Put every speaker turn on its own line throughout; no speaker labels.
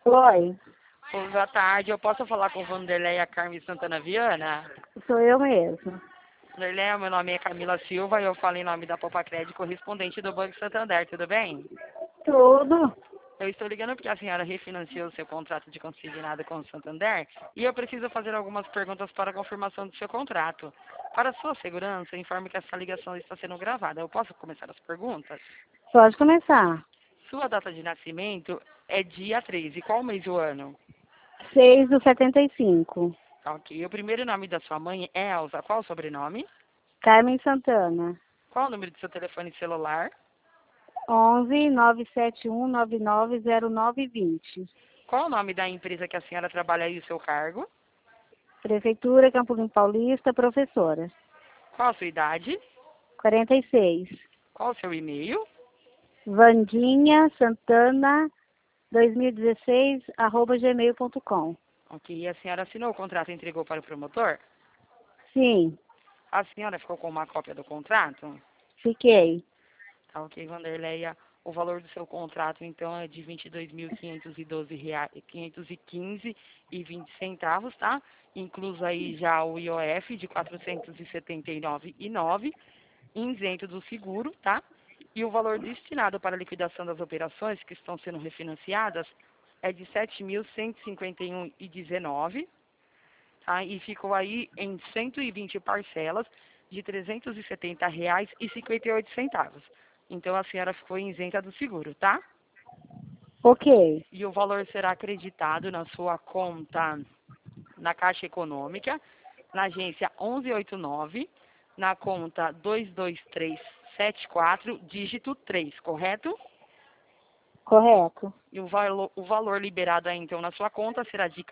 Oi,
Boa tarde, eu posso falar com Vanderleia Carmen Santana Viana?
sou eu mesmo.
Vanderleia, meu nome é Camila Silva e eu falo em nome da Popacred, correspondente do Banco Santander, tudo bem?
Tudo?
Eu estou ligando porque a senhora refinanciou o seu contrato de consignado com o Santander e eu preciso fazer algumas perguntas para a confirmação do seu contrato. Para sua segurança, informe que essa ligação está sendo gravada. Eu posso começar as perguntas?
Pode começar.
Sua data de nascimento é dia 13. Qual mês do ano?
6 do 75.
Tá, ok. O primeiro nome da sua mãe é Elza. Qual o sobrenome?
Carmen Santana.
Qual o número do seu telefone celular?
11-971-990920.
Qual o nome da empresa que a senhora trabalha e o seu cargo?
Prefeitura Campo Limpo Paulista, professora.
Qual a sua idade?
46.
Qual o seu e-mail?
Vandinha Santana 2016 @gmail.com.
Ok. E a senhora assinou o contrato e entregou para o promotor?
Sim,
A senhora ficou com uma cópia do contrato?
fiquei.
Tá, ok, Vanderleia. O valor do seu contrato, então, é de R$ 22.512,15,20, tá? Incluso aí já o IOF de R$ 479,9, isento do seguro, tá? E o valor destinado para a liquidação das operações que estão sendo refinanciadas é de R$ 7.151,19, tá? E ficou aí em 120 parcelas de R$ 370,58. Então a senhora ficou isenta do seguro, tá?
Ok,
E o valor será acreditado na sua conta na Caixa Econômica, na agência 1189, na conta 22374, dígito 3, correto?
correto.
E o valor liberado aí, então, na sua conta será de R$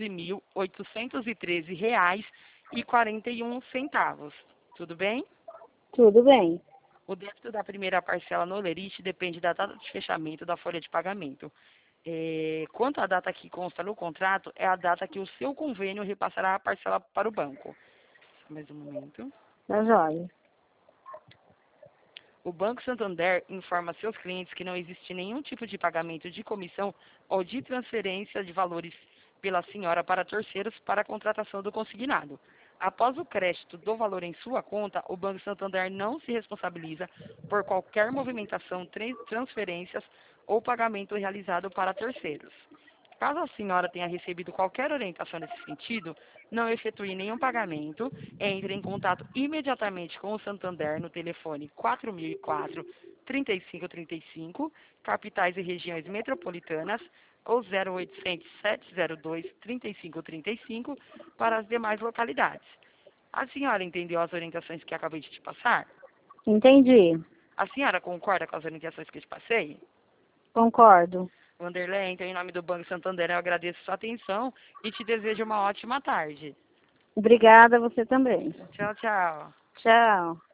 14.813,41. Tudo bem?
Tudo bem.
O débito da primeira parcela no Lerite depende da data de fechamento da folha de pagamento. Quanto à data que consta no contrato, é a data que o seu convênio repassará a parcela para o banco. Só mais um momento.
Tá joia.
O Banco Santander informa seus clientes que não existe nenhum tipo de pagamento de comissão ou de transferência de valores pela senhora para terceiros para a contratação do consignado. Após o crédito do valor em sua conta, o Banco Santander não se responsabiliza por qualquer movimentação, transferências ou pagamento realizado para terceiros. Caso a senhora tenha recebido qualquer orientação nesse sentido, não efetue nenhum pagamento, entre em contato imediatamente com o Santander no telefone 4004-3535, capitais e regiões metropolitanas, ou 0800-702-3535 para as demais localidades. A senhora entendeu as orientações que acabei de te passar?
Entendi.
A senhora concorda com as orientações que eu te passei?
Concordo.
Vanderlei, então, em nome do Banco Santander, eu agradeço sua atenção e te desejo uma ótima tarde.
Obrigada, você também.
Tchau, tchau.
Tchau.